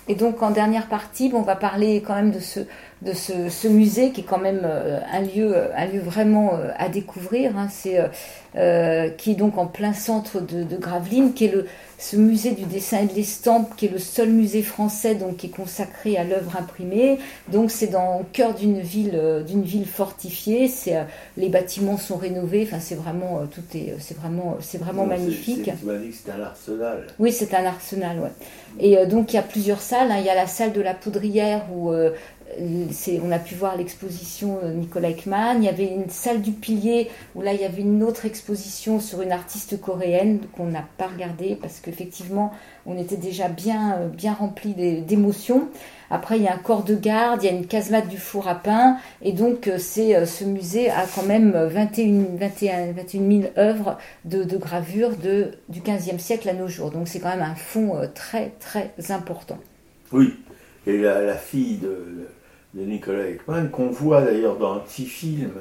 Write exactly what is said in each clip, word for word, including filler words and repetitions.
Et donc en dernière partie, bon, on va parler quand même de ce, de ce, ce musée qui est quand même euh, un lieu, un lieu vraiment euh, à découvrir. Hein. C'est euh, euh, qui est donc en plein centre de, de Gravelines, qui est le ce musée du dessin et de l'estampe, qui est le seul musée français donc qui est consacré à l'œuvre imprimée. Donc c'est dans le cœur d'une ville, euh, d'une ville fortifiée. C'est euh, les bâtiments sont rénovés. Enfin c'est vraiment euh, tout est, c'est vraiment, c'est vraiment non, magnifique. C'est, c'est, tu m'as dit que c'était un arsenal. Oui, c'est un arsenal, ouais. Et euh, donc il y a plusieurs salles. Hein. Il y a la salle de la Poudrière où euh, c'est, on a pu voir l'exposition de Nicolas Ekman. Il y avait une salle du Pilier où là il y avait une autre exposition sur une artiste coréenne qu'on n'a pas regardée parce qu'effectivement on était déjà bien, bien rempli d'émotions. Après il y a un corps de garde, il y a une casemate du four à pain et donc c'est, ce musée a quand même vingt et un, vingt et un, vingt et une mille œuvres de, de gravure de, du quinzième siècle à nos jours. Donc c'est quand même un fonds très très important. Oui, et la, la fille de, de Nicolas Ekman, qu'on voit d'ailleurs dans un petit film,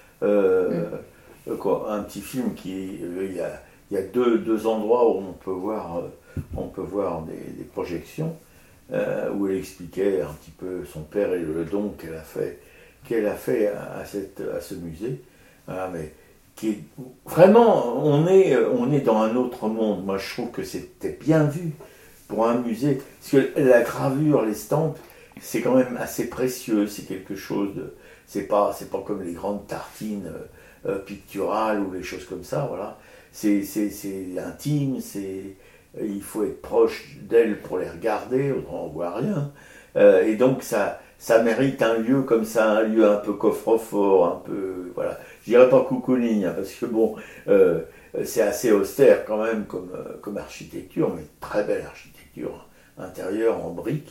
euh, mm. quoi, un petit film qui, euh, il y a, il y a deux, deux endroits où on peut voir, euh, on peut voir des, des projections, euh, où elle expliquait un petit peu son père et le don qu'elle a fait, qu'elle a fait à, à, cette, à ce musée. Voilà, mais qui est, vraiment, on est, on est dans un autre monde. Moi, je trouve que c'était bien vu pour un musée, parce que la gravure, l'estampe, c'est quand même assez précieux, c'est quelque chose de, c'est pas, c'est pas comme les grandes tartines euh, picturales ou les choses comme ça, voilà. C'est, c'est, c'est intime, c'est, il faut être proche d'elles pour les regarder, autrement on voit rien. Euh, et donc ça, ça mérite un lieu comme ça, un lieu un peu coffre-fort, un peu, voilà. Je dirais pas cocooning, hein, parce que bon, euh, c'est assez austère quand même comme, comme architecture, mais très belle architecture intérieure en briques.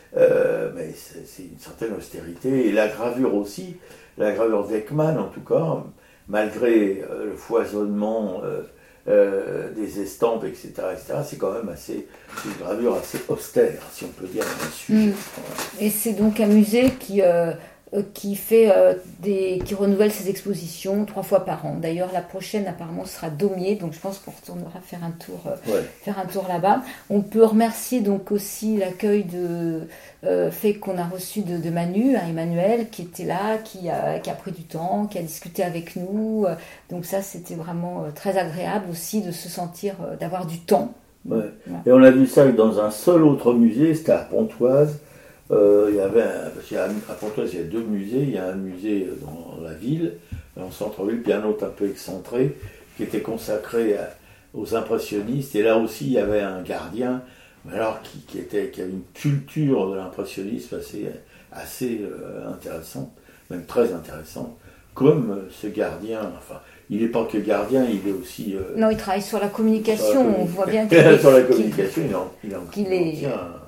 Euh, mais c'est, c'est une certaine austérité, et la gravure aussi, la gravure d'Ekman en tout cas, malgré euh, le foisonnement euh, euh, des estampes, et cetera, et cetera, c'est quand même assez, une gravure assez austère, si on peut dire, dans un sujet. Mmh. Et c'est donc un musée qui, euh, qui, fait, euh, des, qui renouvelle ses expositions trois fois par an. D'ailleurs, la prochaine apparemment sera Daumier, donc je pense qu'on retournera faire un tour, euh, ouais. faire un tour là-bas. On peut remercier donc aussi l'accueil de euh, fait qu'on a reçu de, de Manu, hein, Emmanuel, qui était là, qui a, qui a pris du temps, qui a discuté avec nous. Donc ça, c'était vraiment euh, très agréable aussi de se sentir, euh, d'avoir du temps. Ouais. Ouais. Et on a vu ça dans un seul autre musée, c'était à Pontoise. Euh, il y avait un, parce qu'à Pontoise, il y a deux musées. Il y a un musée dans la ville, en centre-ville, puis un autre un peu excentré, qui était consacré à, aux impressionnistes. Et là aussi, il y avait un gardien, alors qui, qui, était, qui avait une culture de l'impressionnisme assez, assez euh, intéressante, même très intéressante, comme euh, ce gardien. Enfin, il n'est pas que gardien, il est aussi. Euh, non, il travaille sur la communication. Sur la on voit bien qu'il est, sur la communication, qu'il, il en, il en, qu'il il en est. tient un,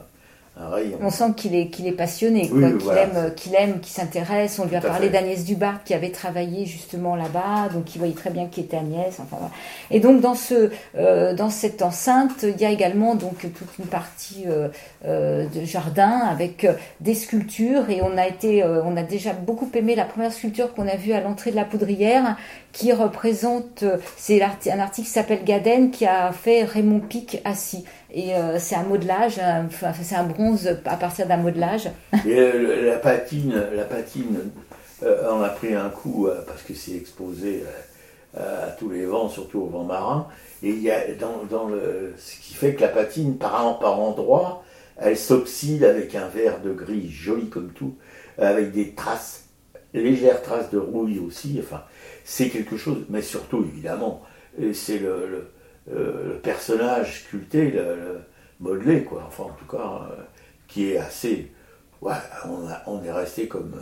On sent qu'il est, qu'il est passionné, quoi, oui, qu'il, voilà. aime, qu'il aime, qu'il s'intéresse. On lui a Tout parlé d'Agnès Dubart qui avait travaillé justement là-bas, donc il voyait très bien qui était Agnès. Enfin, voilà. Et donc dans, ce, euh, dans cette enceinte, il y a également donc, toute une partie euh, euh, de jardin avec euh, des sculptures. Et on a, été, euh, on a déjà beaucoup aimé la première sculpture qu'on a vue à l'entrée de la Poudrière, qui représente, euh, c'est un artiste qui s'appelle Gaden qui a fait Raymond Pic assis. Et euh, c'est un modelage, un, enfin, c'est un bronze à partir d'un modelage. Et euh, la patine, la patine euh, on a pris un coup euh, parce que c'est exposé euh, à tous les vents, surtout au vent marin. Et il y a dans, dans le, ce qui fait que la patine, par, par endroits, elle s'oxyde avec un vert de gris joli comme tout, avec des traces, légères traces de rouille aussi. Enfin, c'est quelque chose, mais surtout évidemment, c'est le, le Euh, le personnage sculpté, le, le modelé, quoi, enfin en tout cas, euh, qui est assez. Ouais, on, a, on est resté comme.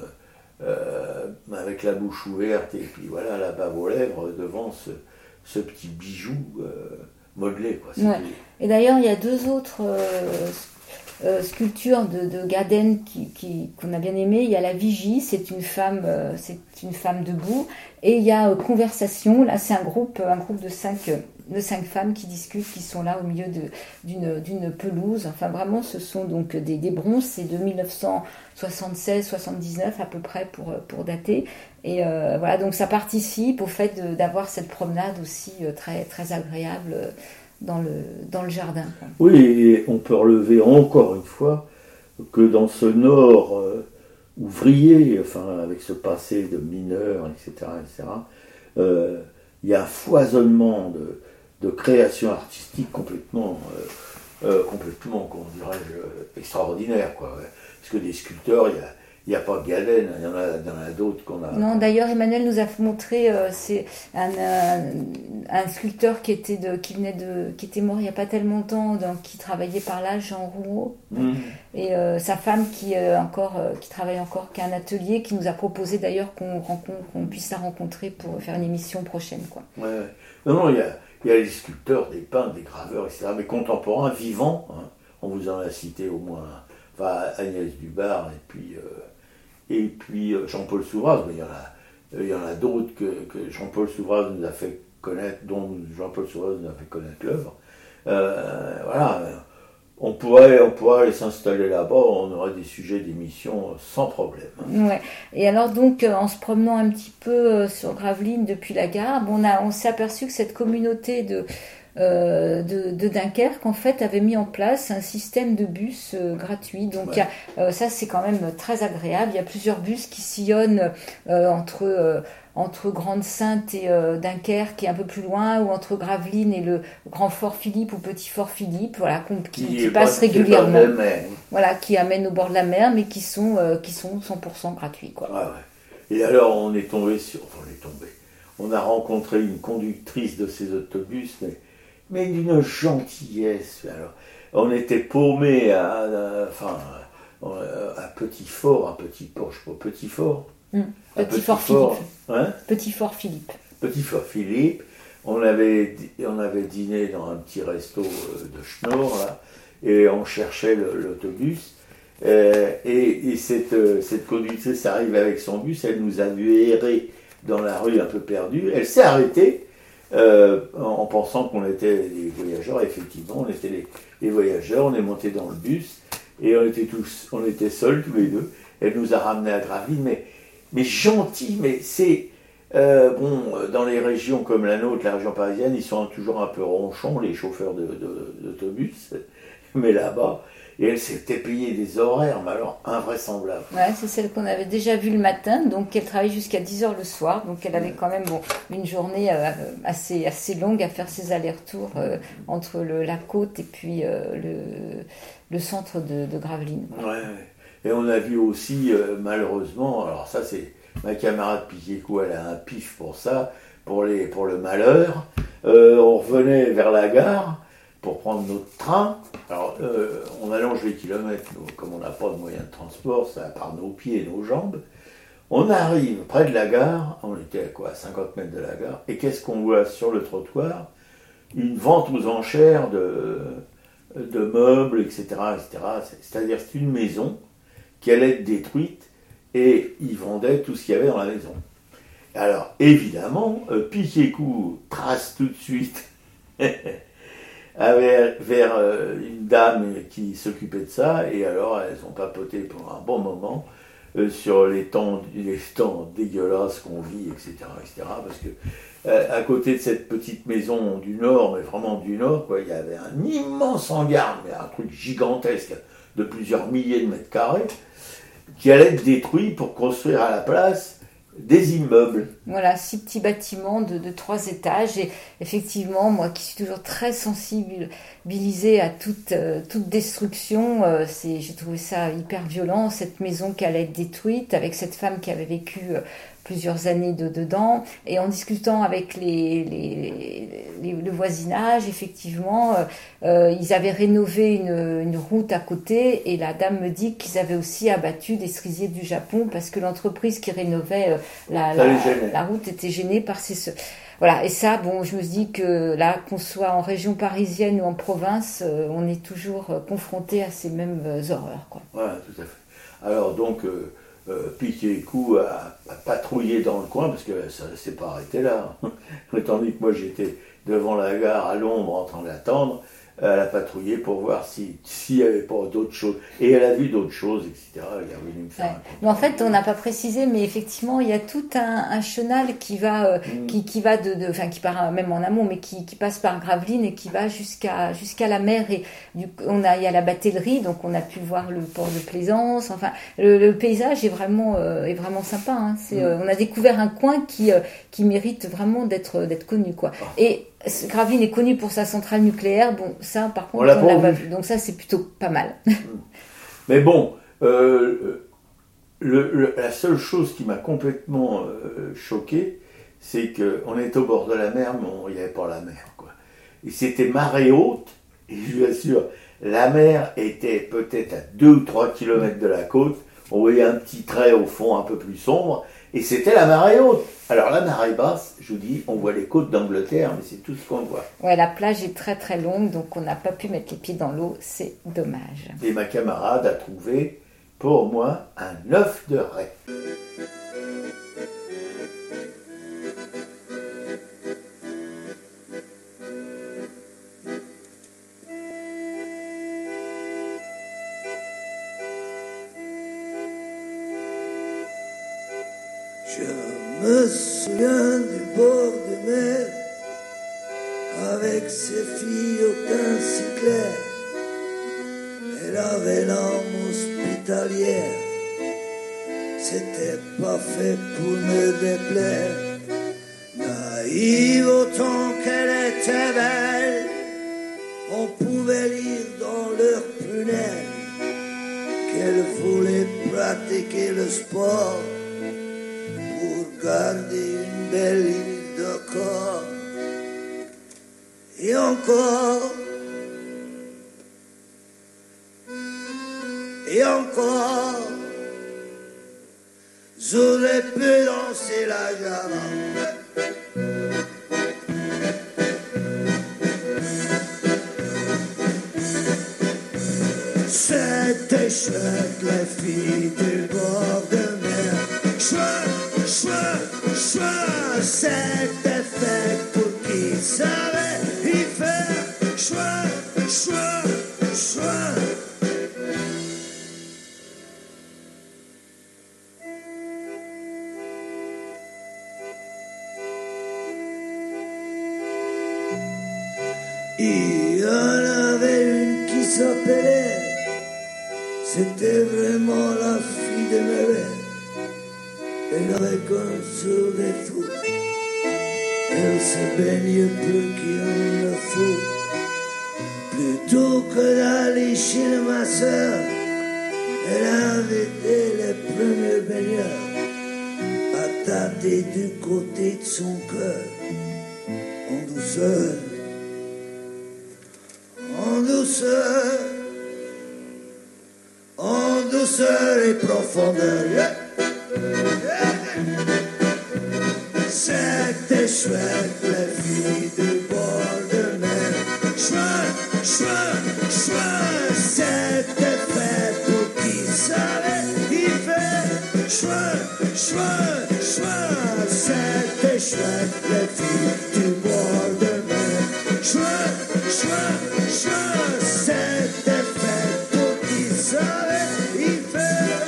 Euh, avec la bouche ouverte et puis voilà, la bave aux lèvres devant ce, ce petit bijou euh, modelé, quoi. Ouais. Et d'ailleurs, il y a deux autres. Euh... Euh, sculpture de, de Gaden qui, qui, qu'on a bien aimé. Il y a la Vigie, c'est une femme, euh, c'est une femme debout, et il y a euh, Conversation. Là, c'est un groupe, un groupe de cinq, de cinq femmes qui discutent, qui sont là au milieu de, d'une, d'une pelouse. Enfin, vraiment, ce sont donc des, des bronzes. C'est de dix-neuf cent soixante-seize soixante-dix-neuf à peu près pour, pour dater. Et euh, voilà, donc ça participe au fait de, d'avoir cette promenade aussi euh, très, très agréable. Euh, Dans le, dans le jardin. Oui, et on peut relever encore une fois que dans ce nord euh, ouvrier, enfin avec ce passé de mineur, et cetera, et cetera, euh, il y a un foisonnement de, de création artistique complètement, euh, euh, complètement, comment dirais-je, euh, extraordinaire, quoi. Ouais. Parce que des sculpteurs, il y a Il n'y a pas Galen, il y en a, il y en a d'autres qu'on a. Non, d'ailleurs, Emmanuel nous a montré, euh, c'est un, un, un sculpteur qui était de, qui venait de, qui était mort il n'y a pas tellement longtemps, donc, qui travaillait par là, Jean Rouault, mmh. et euh, sa femme qui euh, encore, euh, qui travaille encore, qui a un atelier, qui nous a proposé d'ailleurs qu'on rencontre, qu'on puisse la rencontrer pour faire une émission prochaine, quoi. Ouais, ouais. Non, non, il y a, il y a les sculpteurs, des peintres, des graveurs, et cetera, mais contemporains, vivants. Hein. On vous en a cité au moins, enfin Agnès Dubar et puis. Euh, Et puis Jean-Paul Souvraz, mais il y en a, il y en a d'autres que, que Jean-Paul Souvraz nous a fait connaître, dont Jean-Paul Souvraz nous a fait connaître l'œuvre. Euh, voilà, on pourrait, on pourrait aller s'installer là-bas, on aurait des sujets d'émission sans problème. Ouais. Et alors donc, en se promenant un petit peu sur Gravelines depuis la gare, on, a, on s'est aperçu que cette communauté de Euh, de, de Dunkerque en fait avait mis en place un système de bus euh, gratuit, donc ouais. y a, euh, ça c'est quand même très agréable. Il y a plusieurs bus qui sillonnent euh, entre euh, entre Grande-Sainte et euh, Dunkerque, qui est un peu plus loin, ou entre Gravelines et le Grand Fort Philippe ou Petit Fort Philippe, voilà, qui, qui, qui passent régulièrement, voilà, qui amènent au bord de la mer, mais qui sont euh, qui sont cent pour cent gratuits, quoi. Ouais, ouais. Et alors on est tombé sur, enfin, on est tombé, on a rencontré une conductrice de ces autobus, mais mais d'une gentillesse. Alors, on était paumés à, à, enfin, à Petit Fort, à Petit Port, je sais pas, Petit Fort. Mmh. Petit, Petit Fort Philippe. Hein Petit Fort Philippe. Petit Fort Philippe. On avait, on avait dîné dans un petit resto de Schnorr, là, et on cherchait le, l'autobus. Euh, et et cette, cette conductrice arrive avec son bus, elle nous a vu errer dans la rue un peu perdue. Elle s'est arrêtée. Euh, en pensant qu'on était les voyageurs. Effectivement, on était les, les voyageurs, on est monté dans le bus et on était tous, on était seuls tous les deux. Elle nous a ramenés à Gravelines, mais, mais gentil, mais c'est euh, bon, dans les régions comme la nôtre, la région parisienne, ils sont toujours un peu ronchons, les chauffeurs de, de, d'autobus, mais là-bas, et elle s'était payée des horaires, mais alors invraisemblables. Ouais, c'est celle qu'on avait déjà vue le matin, donc elle travaille jusqu'à dix heures le soir, donc elle avait quand même bon, une journée euh, assez, assez longue à faire ses allers-retours euh, entre le, la côte et puis euh, le, le centre de, de Gravelines. Ouais, et on a vu aussi, euh, malheureusement, alors ça c'est ma camarade Piquécou, elle a un pif pour ça, pour, les, pour le malheur, euh, on revenait vers la gare pour prendre notre train. Alors, euh, on allonge les kilomètres, nous, comme on n'a pas de moyens de transport, c'est à part nos pieds et nos jambes. On arrive près de la gare, on était à quoi, à cinquante mètres de la gare, et qu'est-ce qu'on voit sur le trottoir? Une vente aux enchères de, de meubles, et cetera, et cetera. C'est-à-dire c'est une maison qui allait être détruite, et ils vendaient tout ce qu'il y avait dans la maison. Alors, évidemment, euh, Piquécou trace tout de suite vers, vers euh, une dame qui s'occupait de ça, et alors elles ont papoté pendant un bon moment euh, sur les temps, les temps dégueulasses qu'on vit, et cetera, et cetera. Parce que euh, à côté de cette petite maison du Nord, mais vraiment du Nord, quoi, il y avait un immense hangar, mais un truc gigantesque de plusieurs milliers de mètres carrés, qui allait être détruit pour construire à la place des immeubles. Voilà, six petits bâtiments de, de trois étages. Et effectivement, moi qui suis toujours très sensibilisée à toute, euh, toute destruction, euh, c'est, j'ai trouvé ça hyper violent, cette maison qui allait être détruite, avec cette femme qui avait vécu euh, plusieurs années de, dedans. Et en discutant avec les, les, les, le voisinage, effectivement, euh, euh, ils avaient rénové une, une route à côté, et la dame me dit qu'ils avaient aussi abattu des cerisiers du Japon parce que l'entreprise qui rénovait euh, la, la, la route était gênée par ces... Voilà, et ça, bon, je me dis que là, qu'on soit en région parisienne ou en province, euh, on est toujours euh, confronté à ces mêmes euh, horreurs, quoi. Voilà, tout à fait. Alors donc, euh, euh, Piquécou a, a patrouillé dans le coin, parce que ça ne s'est pas arrêté là. Tandis que moi, j'étais devant la gare à l'ombre en train d'attendre, Elle a patrouillé pour voir si, s'il n'y avait pas d'autres choses. Et elle a vu d'autres choses, et cetera. Elle est revenue me faire Ouais. un compte. Mais en fait, on n'a pas précisé, mais effectivement, il y a tout un, un chenal qui va, euh, Mm. qui, qui va de, de, enfin, qui part même en amont, mais qui, qui passe par Gravelines et qui va jusqu'à, jusqu'à la mer. Et du, on a, il y a la batellerie, donc on a pu voir le port de Plaisance. Enfin, le, le paysage est vraiment, euh, est vraiment sympa. Hein. C'est, Mm. euh, on a découvert un coin qui, euh, qui mérite vraiment d'être, d'être connu, quoi. Ah. Et Gravelines est connu pour sa centrale nucléaire. Bon, ça, par contre, On l'a on pas l'a pas vu. vu. Donc ça, c'est plutôt pas mal. Mais bon, euh, le, le- la seule chose qui m'a complètement euh, choqué, c'est qu'on était au bord de la mer, mais on- il n'y avait pas la mer, quoi. Et c'était marée haute, et je vous assure, la mer était peut-être à deux ou trois kilomètres de la côte. On voyait un petit trait au fond un peu plus sombre, et c'était la marée haute. Alors la marée basse, je vous dis, on voit les côtes d'Angleterre, mais c'est tout ce qu'on voit. Ouais, la plage est très très longue, donc on n'a pas pu mettre les pieds dans l'eau, c'est dommage. Et ma camarade a trouvé, pour moi, un œuf de raie. Je me souviens du bord de mer, avec ses filles au teint si clair. Elle avait l'âme hospitalière, c'était pas fait pour me déplaire. Naïve autant qu'elle était belle, on pouvait lire dans leurs prunelles qu'elle voulait pratiquer le sport pour garder une belle ligne de corps. Et encore, et encore, j'aurais pu danser la java. C'était chouette, les filles du bord de mer. Chouette, chouette, chouette, c'était fait pour qui savait y faire. Chouette, chouette, chouette. Il y en avait une qui s'appelait, c'était vraiment la fille de mes rêves. Elle avait qu'un seul défaut, elle se baignait plus qu'il ne faut. Plutôt que d'aller chez le masseur, elle invitait les premiers baigneurs à tâter du côté de son cœur, en douceur. En douceur, en douceur et profondeur. Yeah. Yeah. C'était chouette, les filles du bord de mer. Chouette, chouette, chouette, c'était fait pour qui savait y faire. Chouette, chouette, chouette, c'était chouette, les filles du bord de mer. Chouette, chouette, chouette, c'était fait pour qui savait y faire.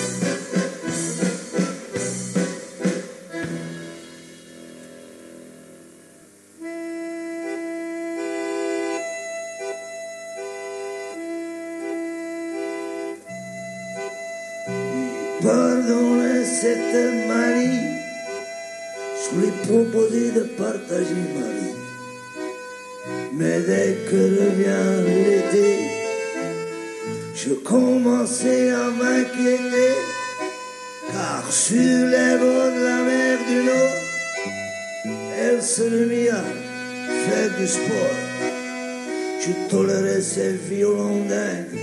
Pardonnez cette manie, je lui proposais de partager ma vie. Mais dès que revient l'été, je commençais à m'inquiéter, car sur les bords de la mer du Nord, elle se mit à faire du sport. Je tolérais ses violons dingues,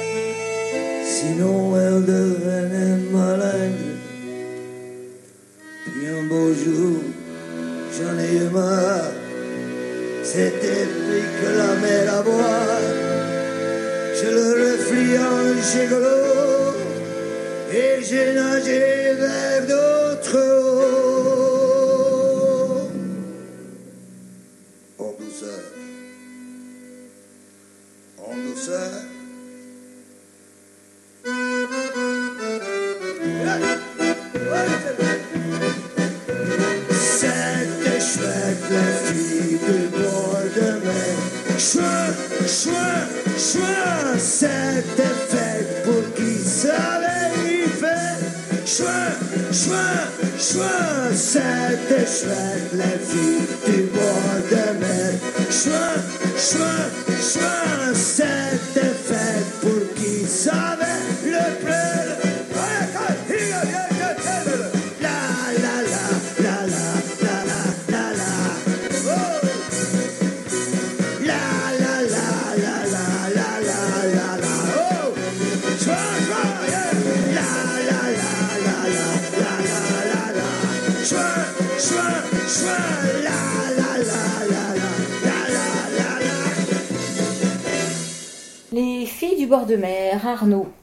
sinon elle devenait malade. Puis un beau jour, j'en ai eu marre, c'était plus que la mer à boire. Je le reflus en gigolo et j'ai nagé vers d'autres eaux. En douceur, Juin, c'était fête pour qui savait y faire. Juin, juin, juin, c'était chouette, les filles du mois de mai. Juin, juin, juin, c'était fête pour qui savait le plus. La la la la la la la la la. Oh. La la la la la la la la la. Oh. Juin, juin, yeah. La la la la la la la la la. Juin, juin, juin, la la la la la la la la la. Les filles du bord de mer, Arnaud.